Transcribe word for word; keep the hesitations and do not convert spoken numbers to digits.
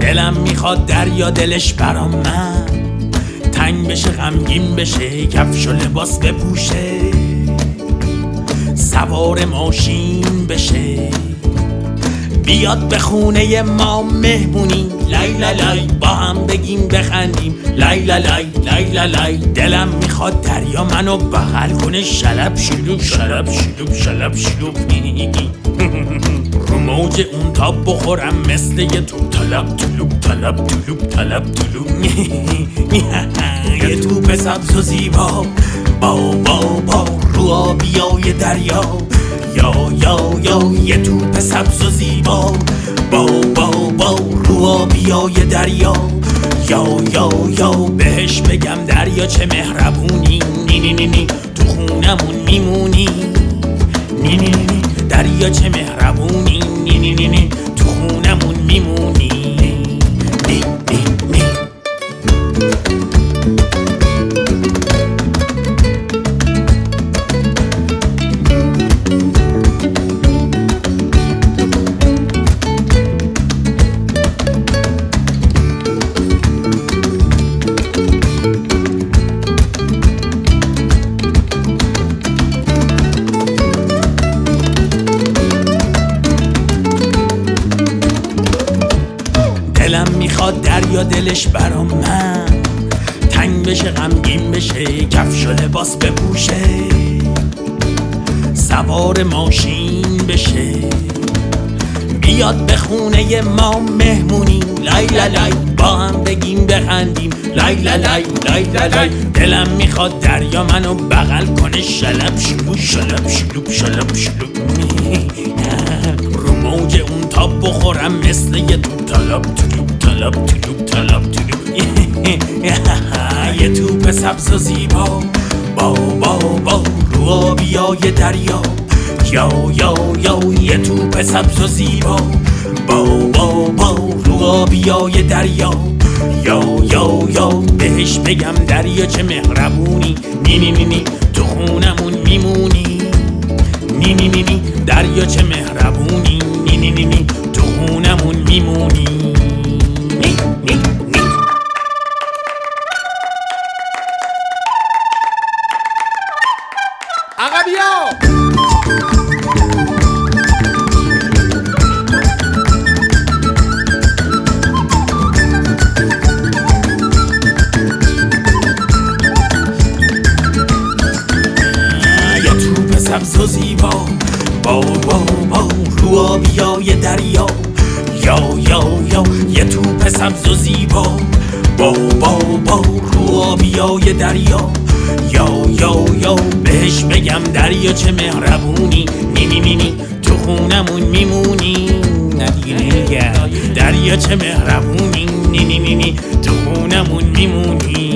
دلم میخواد دریا دلش برام من تنگ بشه، غمگین بشه، کفش و لباس بپوشه، سوار ماشین بشه، بیاد به خونه ما مهمونی، لای لای لای با هم بگیم بخندیم، لای لای لای لای لای لای. دلم میخواد دریا منو بغل کنه، شلب شلوب شلب شلوب شلب شلوب رو موج اون تاب بخورم مثل یه توپ، طلب طلوب طلب طلوب طلب طلوب یه توپ سبز و زیبا با با با رو آبیای دریا، یا یا یا یه توپ سبز و زیبا با با با رو آبیای دریا، یا یا یا بهش بگم دریا چه مهربونی، نی نی نی نی تو خونمون میمونی، نی نی نی دریا چه مهربونی، نی نی نی نی تو خونمون میمونی، نی نی نی. دلم میخواد دریا دلش برام من تنگ بشه، غمگین بشه، کفش و لباس بپوشه، سوار ماشین بشه، بیاد به خونه ما مهمونی، لای لای لای با هم بگیم بخندیم، لای لای لای لای لای لای. دلم میخواد دریا منو بغل کنه، شلب شلوب شلب شلوب شلب شلوب رو موج اون تاب بخورم مثل یه توپ، طلب طلوب طلب طلوب طلب طلوب یه توپ سبز و زیبا با با با رو آبیای دریا، یا یا یا یه توپ سبز و زیبا با با با رو آبیای دریا، یا یا یا بهش بگم دریا چه مهربونی، نی نی نی نی تو خونمون میمونی، نی نی نی نی دریا چه مهربونی، نی نی نی نی تو خونمون میمونی، نی نی نی. آقا بیا سبز و زیبا با با با رو آبیای دریا، یا یا یا یه توپ سبز و زیبا با با با رو آبیای دریا، یا یا یا بهش بگم دریا چه مهربونی، نی نی نی نی تو خونمون میمونی، ندیگه دریا چه مهربونی، نی نی نی نی تو خونمون میمونی.